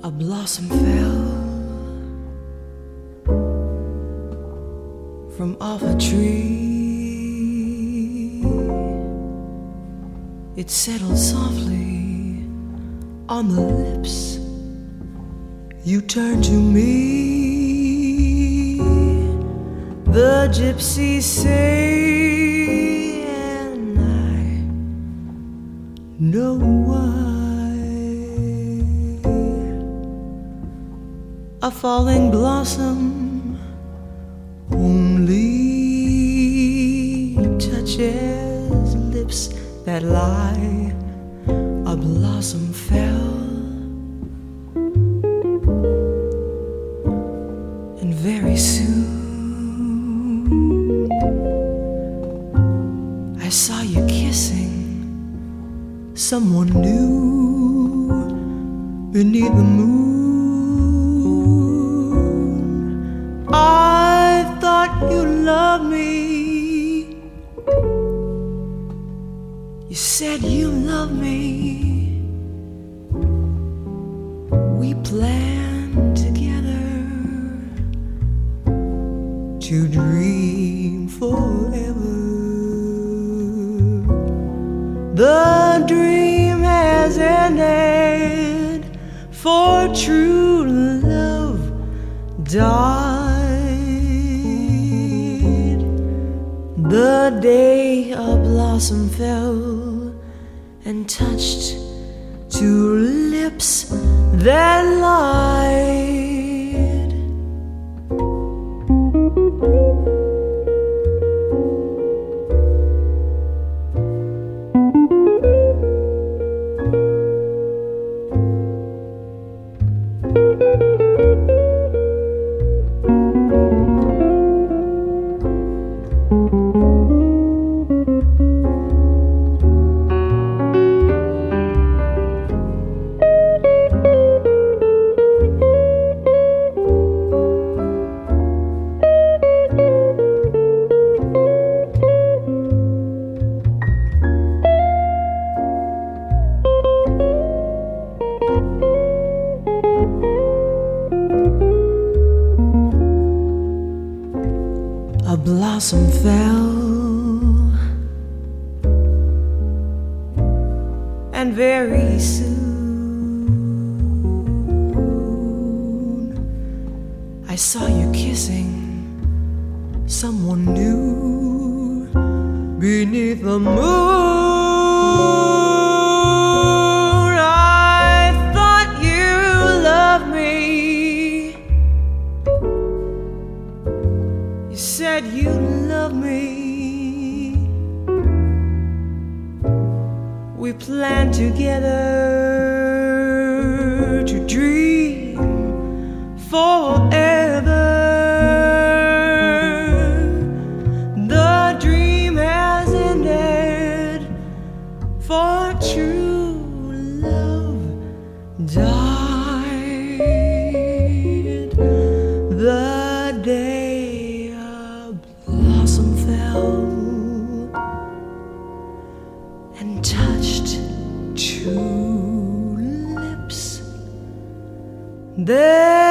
A blossom fell from off a tree. It settled softly on the lips. You turned to me, the gypsies say, and I know why. A falling blossom only touches lips that lie. A blossom fell, and very soon I saw you kissing someone new beneath the moon. I thought you loved me. You said you loved me. We planned together to dream forever. The dream has ended, for true love died the day a blossom fell and touched two lips that lied. A blossom fell, and very soon I saw you kissing someone new beneath the moon. I thought you loved me. You said you loved me. We planned together to dream forever. The dream has ended, for true love died the day a blossom fell and touched two lips. There